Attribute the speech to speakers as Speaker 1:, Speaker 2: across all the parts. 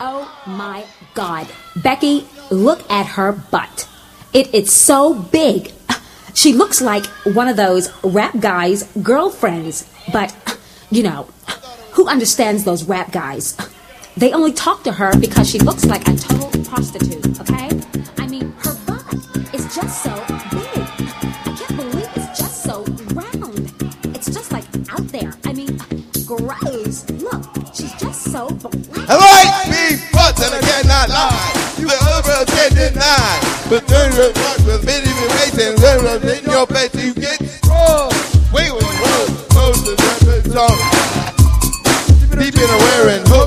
Speaker 1: Oh my God. Becky, look at her butt. It's so big. She looks like one of those rap guys' girlfriends. But, you know, who understands those rap guys? They only talk to her because she looks like a total prostitute, okay? I mean, her butt is just so big. I can't believe it's just so round. It's just like out there. I mean, gross. Look, she's just so black.
Speaker 2: I like big butts and I cannot lie. You the other girls can't deny. But then you're with bitty waist and then in your face you get strong. Wait, close to the song. Deep in a wearing hook.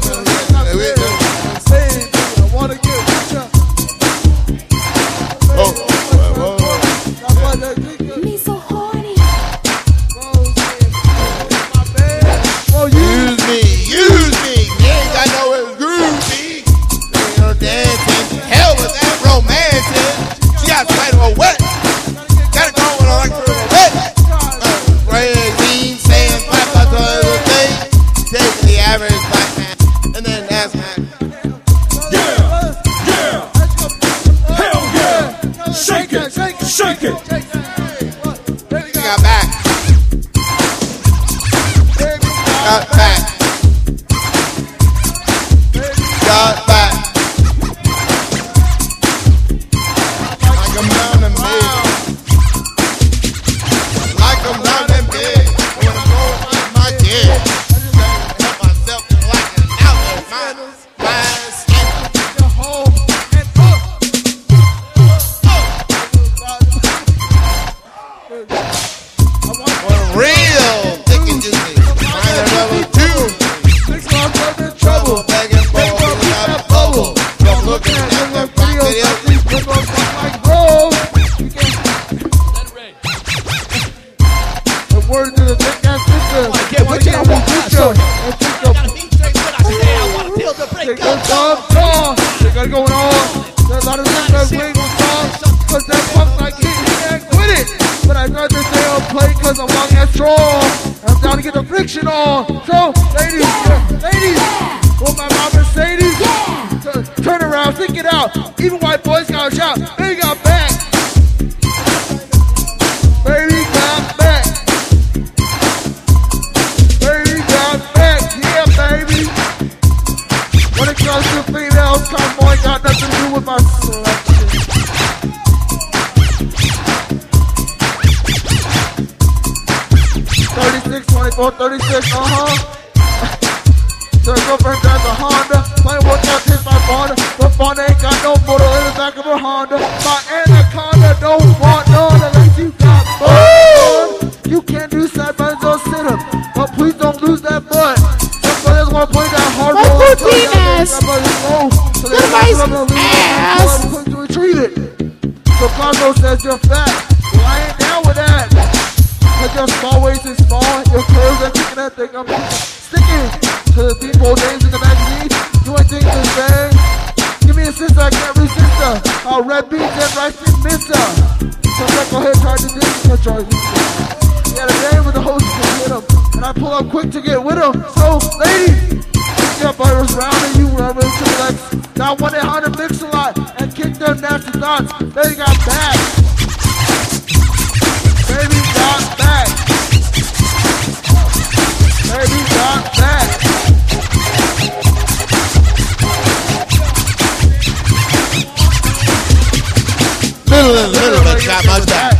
Speaker 3: I wanna get with ya.
Speaker 1: Me so horny.
Speaker 2: Use me. You ain't got nowhere to groovy. Ain't no dancing. Hell with that romancing. She got to her wet. Got it going on like her wet. Spraying beans, saying clap out to other thing. Take the average black man. And then ask man.
Speaker 3: Shake it.
Speaker 2: Got back. Got back. Got back. Like I'm down and big. Like I'm down and big. When I'm going like my kid. Help myself to like an outlet. My skin. Real thick and juicy. Find another two. Trouble. Begging for a bubble. Don't look at the pocket.
Speaker 3: The word to the thick ass sister.
Speaker 4: Yeah, what y'all want?
Speaker 3: They got it going on. There's a lot of things that we ain't gonna talk. Cause that fuck like he can't quit it. But I tried to stay on play cause I'm long and strong. I'm down to get the friction on. So, ladies, with my mom Mercedes, turn around, stick it out. Even white boys gotta shout, they got back. Baby got back. Baby got back, yeah baby. When it comes to females, cowboy got nothing to do with my selection. 36, 24, 36, So her girlfriend drives a Honda. Playing workout hits my Honda. But Honda ain't got no motor in the back of her Honda. My Anaconda don't want none unless you got fun. You can't do side bends or sit up. But please don't lose that butt. Some brothers want to play that hard roll.
Speaker 4: What penis?
Speaker 3: So they ass. To retrieve it. So Congo says you're fat. Well, I ain't down with that. Cause your small waist is small, your curves are kicking that thing. I'm sticking to the people names in the magazine. You ain't think the same. Give me a sister, I can't resist her. I'll red beans and rice and miss her. So go ahead, try to do this. He had a name with the host to hit him. And I pull up quick to get with him. So, ladies, your virus round and you run into flex. Now 1-800 mix a lot and kick them nasty thoughts. They got back. Baby got back. Baby got back.
Speaker 2: Little bit, got much back.